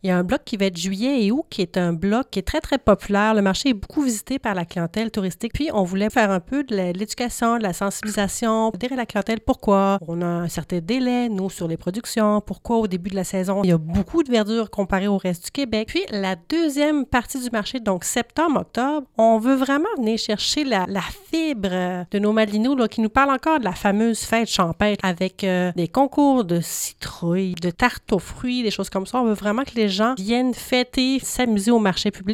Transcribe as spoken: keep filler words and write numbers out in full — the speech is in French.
Il y a un bloc qui va être juillet et août, qui est un bloc qui est très, très populaire. Le marché est beaucoup visité par la clientèle touristique. Puis, on voulait faire un peu de l'éducation, de la sensibilisation, dire à la clientèle pourquoi on a un certain délai, nous, sur les productions, pourquoi au début de la saison, il y a beaucoup de verdure comparé au reste du Québec. Puis, la deuxième partie du marché, donc septembre, octobre, on veut vraiment venir chercher la, la fibre de nos Malinois là, qui nous parlent encore de la fameuse fête champêtre avec euh, des concours de citrouilles, de tartes aux fruits, des choses comme ça. On veut vraiment que les gens viennent fêter, s'amuser au marché public.